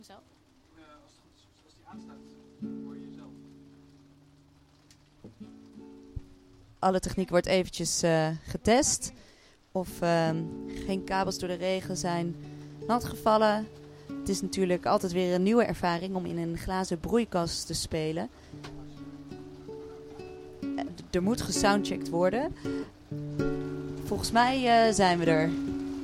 Zo. Als die aanstaat, hoor je jezelf. Alle techniek wordt eventjes getest. Of geen kabels door de regen zijn nat gevallen. Het is natuurlijk altijd weer een nieuwe ervaring om in een glazen broeikas te spelen. Er moet gesoundcheckt worden. Volgens mij zijn we er.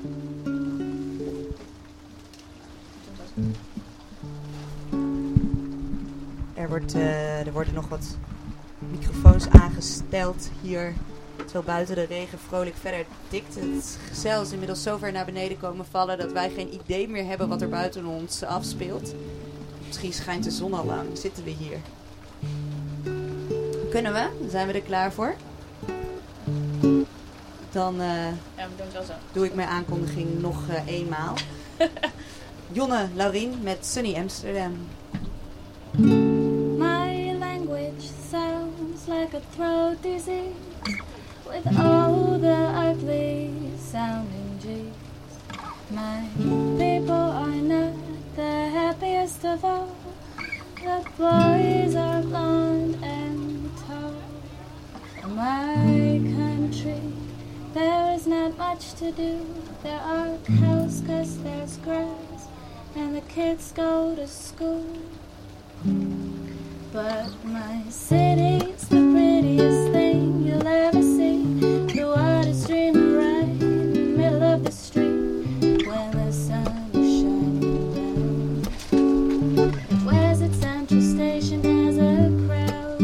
Er worden nog wat microfoons aangesteld hier. Terwijl buiten de regen vrolijk verder tikt. Het gezel is inmiddels zo ver naar beneden komen vallen dat wij geen idee meer hebben wat er buiten ons afspeelt. Misschien schijnt de zon al lang. Zitten we hier? Kunnen we? Zijn we er klaar voor? Dan Ja, we doen het wel zo. doe ik mijn aankondiging nog eenmaal. Jonne Laurien met Sunny Amsterdam. My language sounds like a throat disease with all the ugly sounding G's. My people are not the happiest of all. The boys are blonde and tall. In my country, there is not much to do. There are cows 'cause there's grass, and the kids go to school. But my city's the prettiest thing you'll ever see. The water streaming right in the middle of the street when the sun is shining down. It wears at Central Station as a crowd,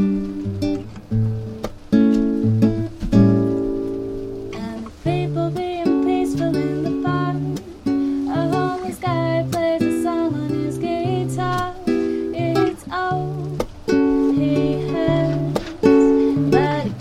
and the people being peaceful in the park. A homeless guy plays a song on his guitar. It's old, he hurts, but he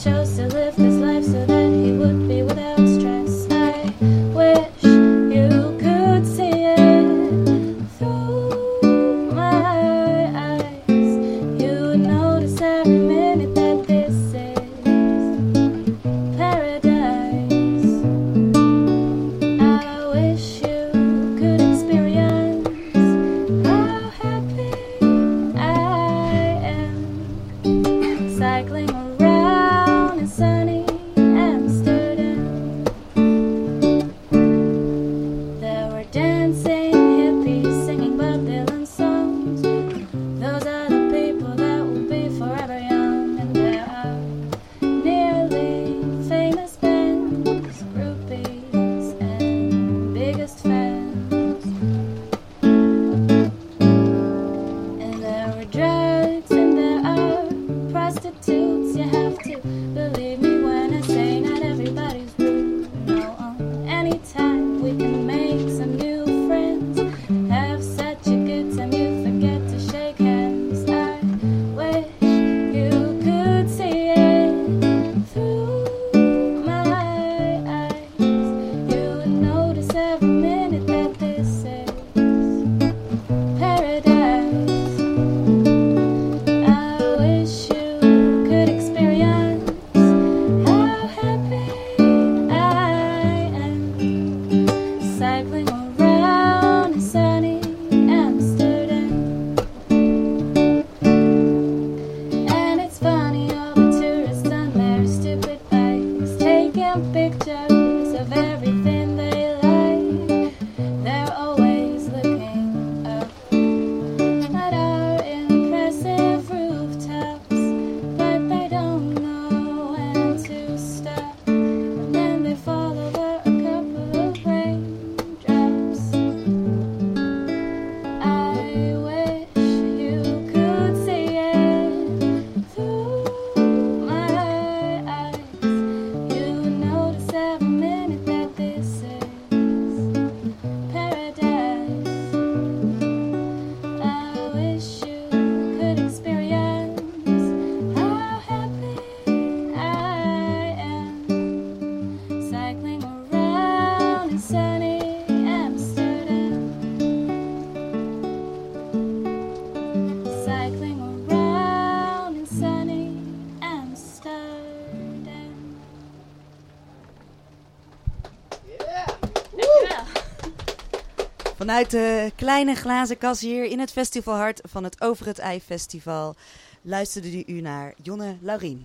Vanuit de kleine glazen kas hier in het festivalhart van het Over het IJ Festival luisterde u naar Jonne Laurien.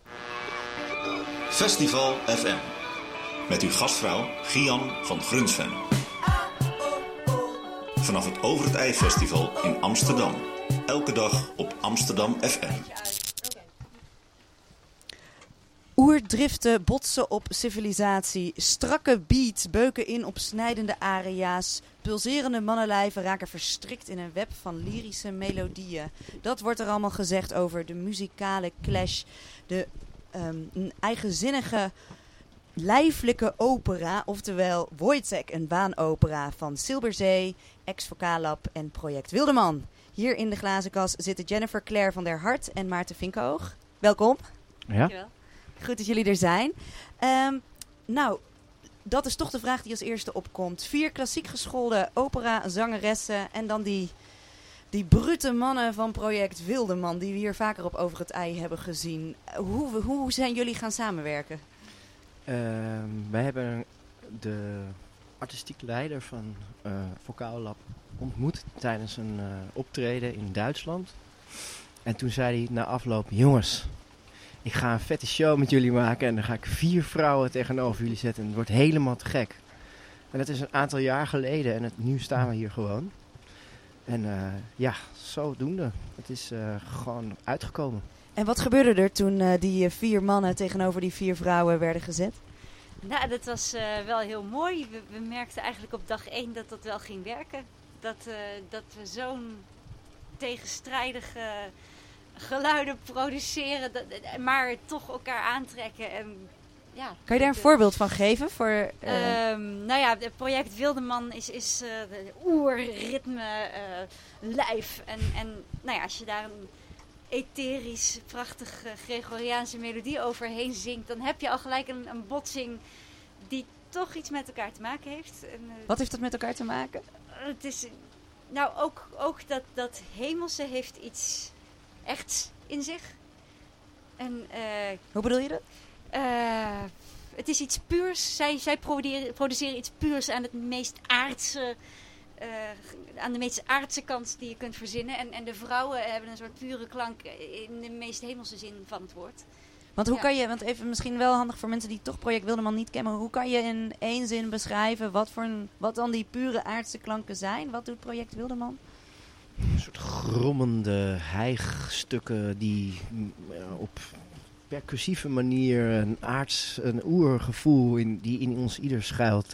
Festival FM. Met uw gastvrouw Gian van Grunsven. Vanaf het Over het IJ Festival in Amsterdam. Elke dag op Amsterdam FM. Oerdriften botsen op civilisatie, strakke beats beuken in op snijdende aria's, pulserende mannenlijven raken verstrikt in een web van lyrische melodieën. Dat wordt er allemaal gezegd over de muzikale clash, de eigenzinnige lijfelijke opera, oftewel Wojtek, een waanopera van Silberzee, Ex-Vocallab en Project Wildeman. Hier in de glazen kas zitten Jennifer Claire van der Hart en Maarten Vinkoog. Welkom. Ja. Dankjewel. Goed dat jullie er zijn. Nou, dat is toch de vraag die als eerste opkomt. 4 klassiek geschoolde opera-zangeressen en dan die brute mannen van Project Wildeman die we hier vaker op Over het IJ hebben gezien. Hoe zijn jullie gaan samenwerken? Wij hebben de artistiek leider van Vocallab ontmoet tijdens een optreden in Duitsland. En toen zei hij na afloop: jongens, ik ga een vette show met jullie maken en dan ga ik 4 vrouwen tegenover jullie zetten. En het wordt helemaal te gek. En dat is een aantal jaar geleden en nu staan we hier gewoon. En zodoende. Het is gewoon uitgekomen. En wat gebeurde er toen die 4 mannen tegenover die 4 vrouwen werden gezet? Nou, dat was wel heel mooi. We merkten eigenlijk op dag 1 dat dat wel ging werken. Dat we zo'n tegenstrijdige geluiden produceren, maar toch elkaar aantrekken. En, ja, Kan je daar een voorbeeld van geven? Voor, nou ja, het project Wildeman is de oerritme lijf. En nou ja, als je daar een etherisch, prachtig Gregoriaanse melodie overheen zingt, dan heb je al gelijk een botsing die toch iets met elkaar te maken heeft. En, Wat heeft dat met elkaar te maken? het is, nou, ook dat hemelse heeft iets echt in zich. En Hoe bedoel je dat? het is iets puurs. Zij produceren iets puurs aan het meest aardse, aan de meest aardse kant die je kunt verzinnen. En de vrouwen hebben een soort pure klank in de meest hemelse zin van het woord. Want hoe Ja. kan je, want even misschien wel handig voor mensen die toch Project Wildeman niet kennen, hoe kan je in 1 zin beschrijven wat dan die pure aardse klanken zijn? Wat doet Project Wildeman? Een soort grommende hijgstukken die op percussieve manier een oergevoel die in ons ieder schuilt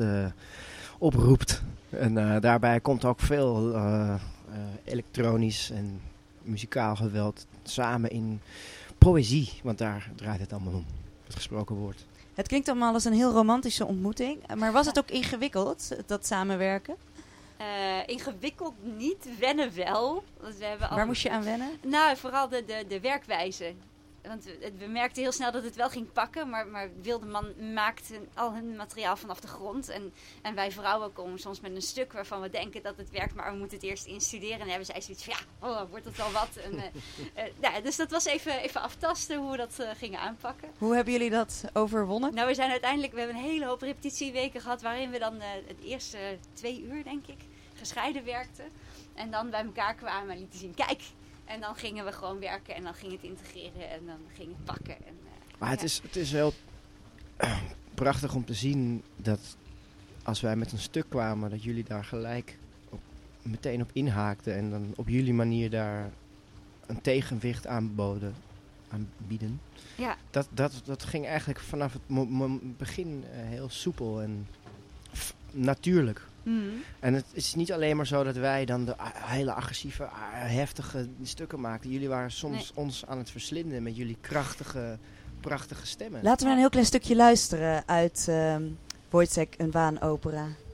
oproept. En daarbij komt ook veel elektronisch en muzikaal geweld samen in poëzie, want daar draait het allemaal om, het gesproken woord. Het klinkt allemaal als een heel romantische ontmoeting, maar was het ook ingewikkeld, dat samenwerken? Ingewikkeld niet, wennen wel. Want we hebben Waar moest je aan wennen? Nou, vooral de werkwijze. Want we merkten heel snel dat het wel ging pakken, maar Wildeman maakt al hun materiaal vanaf de grond. En wij vrouwen komen soms met een stuk waarvan we denken dat het werkt, maar we moeten het eerst instuderen. En dan hebben zij zoiets van, wordt het wel wat? En, dus dat was even aftasten hoe we dat gingen aanpakken. Hoe hebben jullie dat overwonnen? Nou, we hebben een hele hoop repetitieweken gehad waarin we dan het eerste 2 uur, denk ik, gescheiden werkten. En dan bij elkaar kwamen en lieten zien, kijk. En dan gingen we gewoon werken en dan ging het integreren en dan ging het pakken. En, Maar het is heel prachtig om te zien dat als wij met een stuk kwamen, dat jullie daar gelijk meteen op inhaakten en dan op jullie manier daar een tegenwicht aanbieden. Ja. Dat ging eigenlijk vanaf het begin heel soepel en natuurlijk. Mm. En het is niet alleen maar zo dat wij dan de hele agressieve, heftige stukken maakten. Jullie waren soms ons aan het verslinden met jullie krachtige, prachtige stemmen. Laten we een heel klein stukje luisteren uit Wojtek, een waanopera.